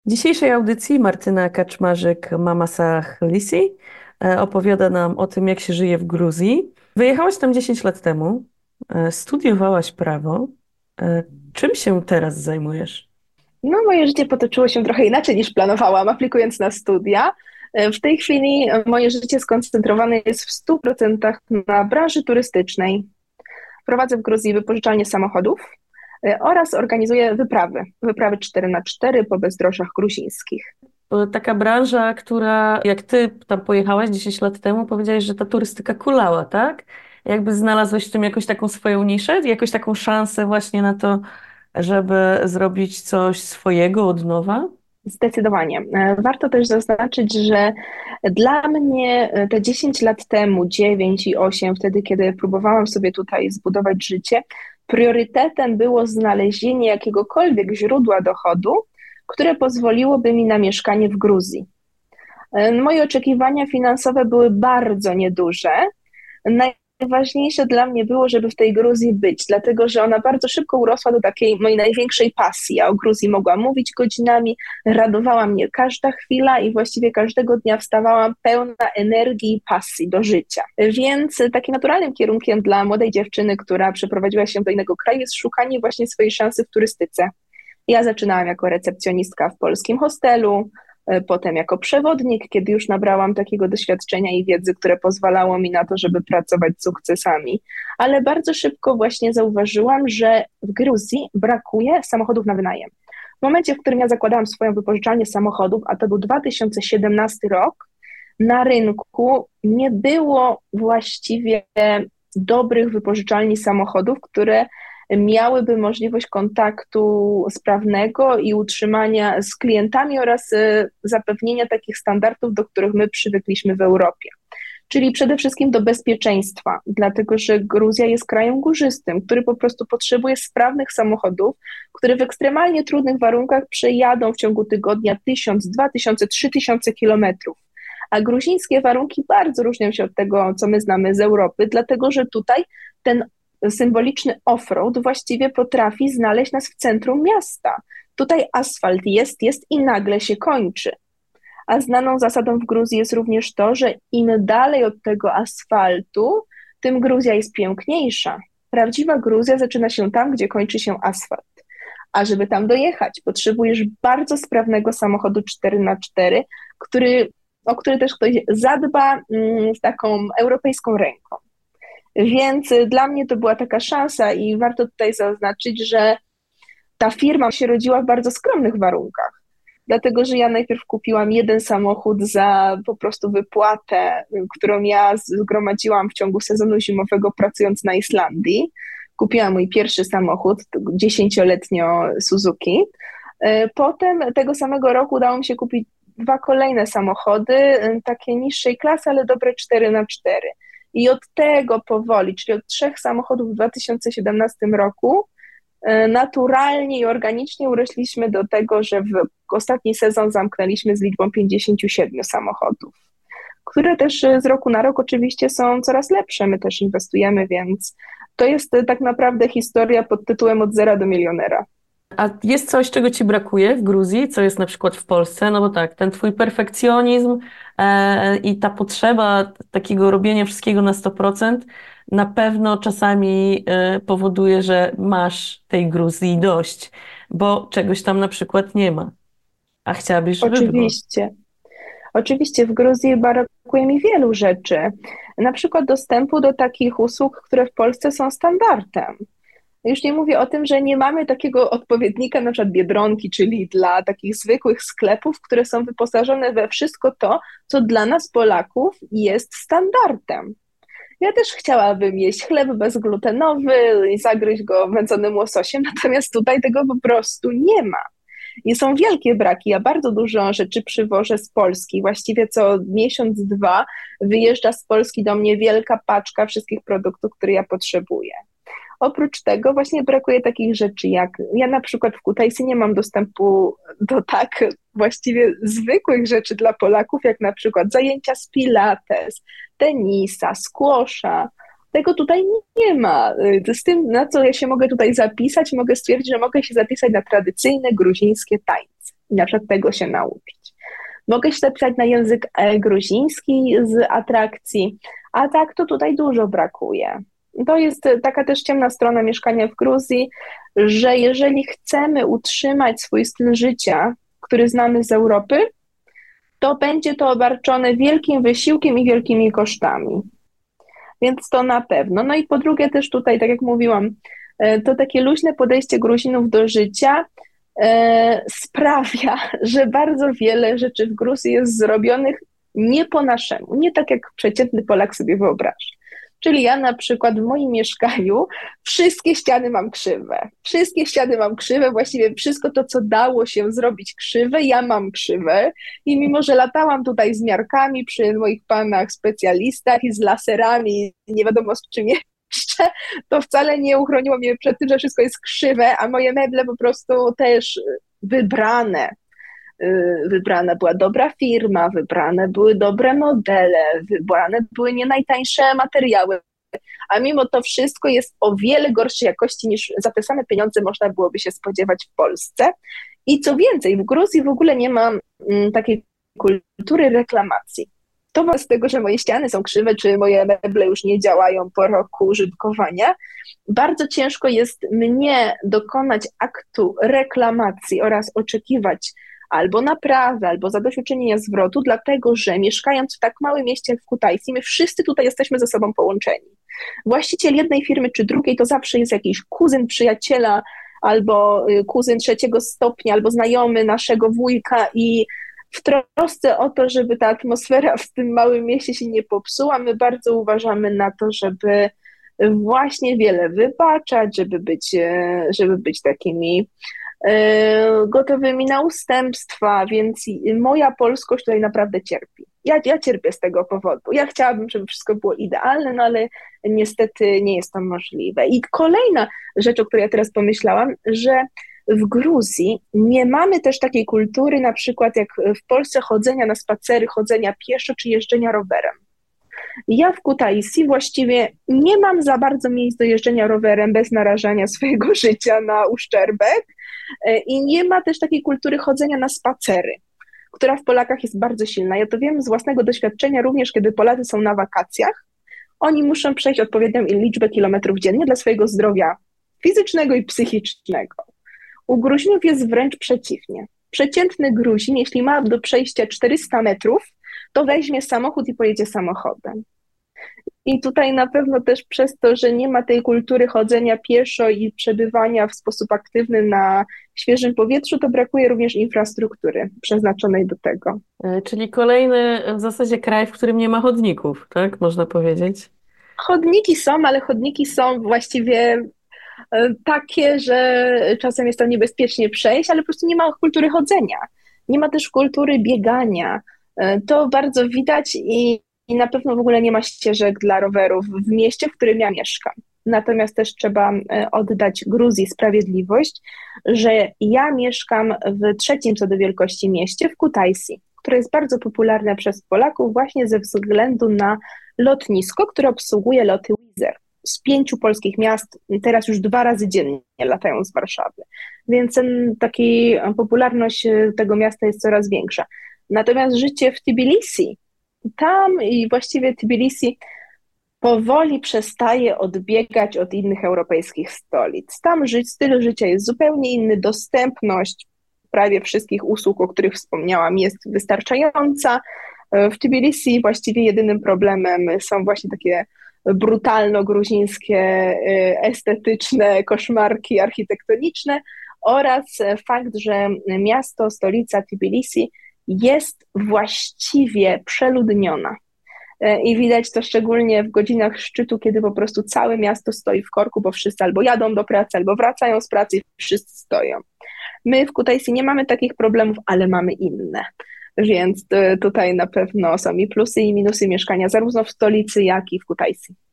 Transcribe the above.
W dzisiejszej audycji Martyna Kaczmarzyk-Mama Sachlisi opowiada nam o tym, jak się żyje w Gruzji. Wyjechałaś tam 10 lat temu, studiowałaś prawo. Czym się teraz zajmujesz? No, moje życie potoczyło się trochę inaczej niż planowałam, aplikując na studia. W tej chwili moje życie skoncentrowane jest w 100% na branży turystycznej. Prowadzę w Gruzji wypożyczalnię samochodów oraz organizuję wyprawy 4x4 po bezdrożach gruzińskich. Taka branża, która, jak ty tam pojechałaś 10 lat temu, powiedziałaś, że ta turystyka kulała, tak? Jakby znalazłeś w tym jakąś taką swoją niszę, jakąś taką szansę właśnie na to, żeby zrobić coś swojego od nowa? Zdecydowanie. Warto też zaznaczyć, że dla mnie te 10 lat temu, 9 i 8, wtedy kiedy próbowałam sobie tutaj zbudować życie, priorytetem było znalezienie jakiegokolwiek źródła dochodu, które pozwoliłoby mi na mieszkanie w Gruzji. Moje oczekiwania finansowe były bardzo nieduże. Najważniejsze dla mnie było, żeby w tej Gruzji być, dlatego że ona bardzo szybko urosła do takiej mojej największej pasji. Ja o Gruzji mogłam mówić godzinami, radowała mnie każda chwila i właściwie każdego dnia wstawałam pełna energii i pasji do życia. Więc takim naturalnym kierunkiem dla młodej dziewczyny, która przeprowadziła się do innego kraju, jest szukanie właśnie swojej szansy w turystyce. Ja zaczynałam jako recepcjonistka w polskim hostelu, potem jako przewodnik, kiedy już nabrałam takiego doświadczenia i wiedzy, które pozwalało mi na to, żeby pracować z sukcesami. Ale bardzo szybko właśnie zauważyłam, że w Gruzji brakuje samochodów na wynajem. W momencie, w którym ja zakładałam swoją wypożyczalnię samochodów, a to był 2017 rok, na rynku nie było właściwie dobrych wypożyczalni samochodów, które miałyby możliwość kontaktu sprawnego i utrzymania z klientami oraz zapewnienia takich standardów, do których my przywykliśmy w Europie. Czyli przede wszystkim do bezpieczeństwa, dlatego że Gruzja jest krajem górzystym, który po prostu potrzebuje sprawnych samochodów, które w ekstremalnie trudnych warunkach przejadą w ciągu tygodnia 1000, 2000, 3000 kilometrów. A gruzińskie warunki bardzo różnią się od tego, co my znamy z Europy, dlatego że tutaj ten symboliczny offroad właściwie potrafi znaleźć nas w centrum miasta. Tutaj asfalt jest i nagle się kończy. A znaną zasadą w Gruzji jest również to, że im dalej od tego asfaltu, tym Gruzja jest piękniejsza. Prawdziwa Gruzja zaczyna się tam, gdzie kończy się asfalt. A żeby tam dojechać, potrzebujesz bardzo sprawnego samochodu 4x4, o który też ktoś zadba z taką europejską ręką. Więc dla mnie to była taka szansa i warto tutaj zaznaczyć, że ta firma się rodziła w bardzo skromnych warunkach. Dlatego, że ja najpierw kupiłam jeden samochód za po prostu wypłatę, którą ja zgromadziłam w ciągu sezonu zimowego pracując na Islandii. Kupiłam mój pierwszy samochód, 10-letnio Suzuki. Potem tego samego roku udało mi się kupić dwa kolejne samochody, takie niższej klasy, ale dobre 4x4. I od tego powoli, czyli od 3 samochodów w 2017 roku, naturalnie i organicznie urośliśmy do tego, że w ostatni sezon zamknęliśmy z liczbą 57 samochodów, które też z roku na rok oczywiście są coraz lepsze. My też inwestujemy, więc to jest tak naprawdę historia pod tytułem Od zera do milionera. A jest coś, czego ci brakuje w Gruzji, co jest na przykład w Polsce? No bo tak, ten twój perfekcjonizm i ta potrzeba takiego robienia wszystkiego na 100% na pewno czasami powoduje, że masz tej Gruzji dość, bo czegoś tam na przykład nie ma, a chciałabyś, żeby było. Oczywiście. Oczywiście w Gruzji brakuje mi wielu rzeczy, na przykład dostępu do takich usług, które w Polsce są standardem. Już nie mówię o tym, że nie mamy takiego odpowiednika, na przykład Biedronki, czyli dla takich zwykłych sklepów, które są wyposażone we wszystko to, co dla nas Polaków jest standardem. Ja też chciałabym jeść chleb bezglutenowy i zagryźć go wędzonym łososiem, natomiast tutaj tego po prostu nie ma. I są wielkie braki. Ja bardzo dużo rzeczy przywożę z Polski. Właściwie co miesiąc, dwa wyjeżdża z Polski do mnie wielka paczka wszystkich produktów, które ja potrzebuję. Oprócz tego właśnie brakuje takich rzeczy jak, ja na przykład w Kutaisi nie mam dostępu do tak właściwie zwykłych rzeczy dla Polaków, jak na przykład zajęcia z pilates, tenisa, squasha. Tego tutaj nie ma. Z tym, na co ja się mogę tutaj zapisać, mogę stwierdzić, że mogę się zapisać na tradycyjne gruzińskie tańce. i na przykład tego się nauczyć. Mogę się zapisać na język gruziński z atrakcji, a tak to tutaj dużo brakuje. To jest taka też ciemna strona mieszkania w Gruzji, że jeżeli chcemy utrzymać swój styl życia, który znamy z Europy, to będzie to obarczone wielkim wysiłkiem i wielkimi kosztami. Więc to na pewno. No i po drugie też tutaj, tak jak mówiłam, to takie luźne podejście Gruzinów do życia sprawia, że bardzo wiele rzeczy w Gruzji jest zrobionych nie po naszemu, nie tak jak przeciętny Polak sobie wyobraża. Czyli ja na przykład w moim mieszkaniu wszystkie ściany mam krzywe. Wszystkie ściany mam krzywe, właściwie wszystko to, co dało się zrobić krzywe, ja mam krzywe. I mimo, że latałam tutaj z miarkami przy moich panach specjalistach i z laserami, nie wiadomo z czym jeszcze, to wcale nie uchroniło mnie przed tym, że wszystko jest krzywe, a moje meble po prostu też wybrane. Wybrana była dobra firma, wybrane były dobre modele, wybrane były nie najtańsze materiały, a mimo to wszystko jest o wiele gorszej jakości niż za te same pieniądze można byłoby się spodziewać w Polsce. I co więcej, w Gruzji w ogóle nie ma takiej kultury reklamacji. To z tego, że moje ściany są krzywe, czy moje meble już nie działają po roku użytkowania, bardzo ciężko jest mnie dokonać aktu reklamacji oraz oczekiwać albo naprawy, albo zadośćuczynienia zwrotu, dlatego że mieszkając w tak małym mieście jak w Kutaisi, my wszyscy tutaj jesteśmy ze sobą połączeni. Właściciel jednej firmy czy drugiej to zawsze jest jakiś kuzyn przyjaciela, albo kuzyn trzeciego stopnia, albo znajomy naszego wujka i w trosce o to, żeby ta atmosfera w tym małym mieście się nie popsuła, my bardzo uważamy na to, żeby właśnie wiele wybaczać, żeby być takimi gotowymi na ustępstwa, więc moja polskość tutaj naprawdę cierpi. Ja cierpię z tego powodu. Ja chciałabym, żeby wszystko było idealne, no ale niestety nie jest to możliwe. I kolejna rzecz, o której ja teraz pomyślałam, że w Gruzji nie mamy też takiej kultury, na przykład jak w Polsce, chodzenia na spacery, chodzenia pieszo czy jeżdżenia rowerem. Ja w Kutaisi właściwie nie mam za bardzo miejsc do jeżdżenia rowerem bez narażania swojego życia na uszczerbek i nie ma też takiej kultury chodzenia na spacery, która w Polakach jest bardzo silna. Ja to wiem z własnego doświadczenia, również kiedy Polacy są na wakacjach, oni muszą przejść odpowiednią liczbę kilometrów dziennie dla swojego zdrowia fizycznego i psychicznego. U Gruzinów jest wręcz przeciwnie. Przeciętny Gruzin, jeśli ma do przejścia 400 metrów, to weźmie samochód i pojedzie samochodem. I tutaj na pewno też przez to, że nie ma tej kultury chodzenia pieszo i przebywania w sposób aktywny na świeżym powietrzu, to brakuje również infrastruktury przeznaczonej do tego. Czyli kolejny w zasadzie kraj, w którym nie ma chodników, tak? Można powiedzieć. Chodniki są, ale chodniki są właściwie takie, że czasem jest tam niebezpiecznie przejść, ale po prostu nie ma kultury chodzenia. Nie ma też kultury biegania. To bardzo widać i na pewno w ogóle nie ma ścieżek dla rowerów w mieście, w którym ja mieszkam. Natomiast też trzeba oddać Gruzji sprawiedliwość, że ja mieszkam w trzecim co do wielkości mieście, w Kutaisi, które jest bardzo popularne przez Polaków właśnie ze względu na lotnisko, które obsługuje loty Wizz Air. Z 5 polskich miast teraz już 2 razy dziennie latają z Warszawy, więc popularność tego miasta jest coraz większa. Natomiast życie w Tbilisi, tam i właściwie Tbilisi powoli przestaje odbiegać od innych europejskich stolic. Tam styl życia jest zupełnie inny, dostępność prawie wszystkich usług, o których wspomniałam, jest wystarczająca. W Tbilisi właściwie jedynym problemem są właśnie takie brutalno-gruzińskie, estetyczne koszmarki architektoniczne oraz fakt, że miasto, stolica Tbilisi jest właściwie przeludniona. I widać to szczególnie w godzinach szczytu, kiedy po prostu całe miasto stoi w korku, bo wszyscy albo jadą do pracy, albo wracają z pracy i wszyscy stoją. My w Kutaisi nie mamy takich problemów, ale mamy inne. Więc tutaj na pewno są i plusy, i minusy mieszkania, zarówno w stolicy, jak i w Kutaisi.